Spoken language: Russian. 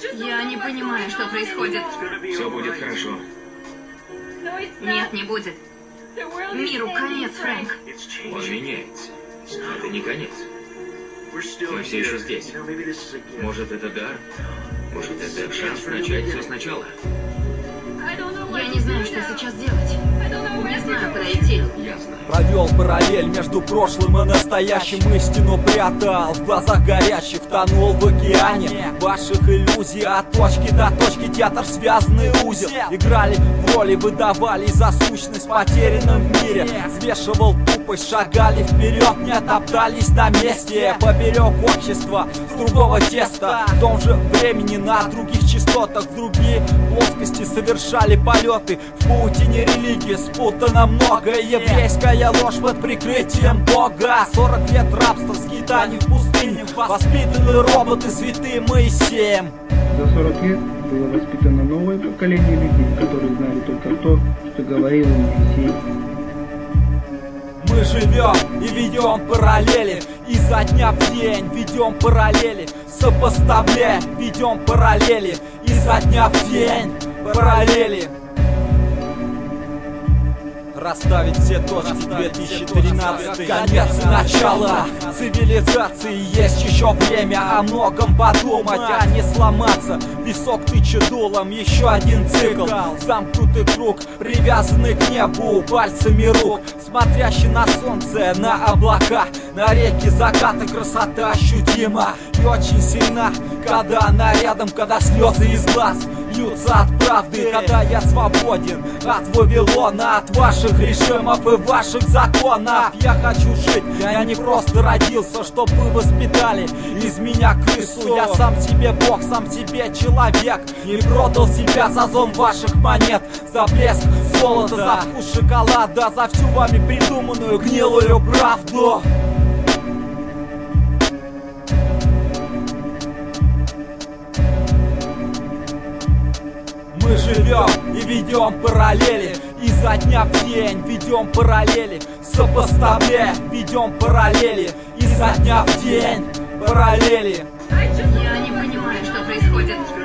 Я не понимаю, что происходит. Все будет хорошо. Нет, не будет. Миру конец, Фрэнк. Он меняется. Это не конец. Мы все еще здесь. Может, это дар? Может, это шанс начать все сначала? Я не знаю, что сейчас делать. Не знаю, куда идти. Я знаю. Провел параллель между прошлым и настоящим. Истину прятал в глазах горящих. Тонул в океане ваших иллюзий. От точки до точки театр связанный узел. Играли в роли, выдавали за сущность потерянным в мире. Взвешивал тупость, шагали вперед, не топтались на месте. Поперек общества с другого теста. В том же времени на других частотах, в другие плоскости совершали полеты. В паутине религии спутано многое. Еврейская ложь под прикрытием Бога. 40 лет рабства, скитаний в пустыне. Воспитаны роботы святым Моисеем. За 40 лет было воспитано новое поколение людей, которые знали только то, что говорил им Моисей. Мы живем и ведем параллели. Изо дня в день ведем параллели. Сопоставляя, ведем параллели. Изо дня в день параллели. Расставить все точки. 2013, конец и начало цивилизации. Есть еще время о многом подумать, а не сломаться. Песок тычет дулом, еще один цикл. Замкнутый круг, привязанный к небу пальцами рук. Смотрящий на солнце, на облака, на реки заката. Красота ощутима и очень сильна, когда она рядом, когда слезы из глаз льются от правды. Когда я свободен от Вавилона, от ваших режимов и ваших законов. Я хочу жить, я не просто родился, чтоб вы воспитали из меня крысу. Я сам себе бог, сам себе человек. Не продал себя за зон ваших монет, за блеск золота, за вкус шоколада, за всю вами придуманную гнилую правду. Мы живем и ведем параллели. Изо дня в день ведем параллели. Сопоставляя, ведем параллели. Изо дня в день параллели. Я не понимаю, что происходит.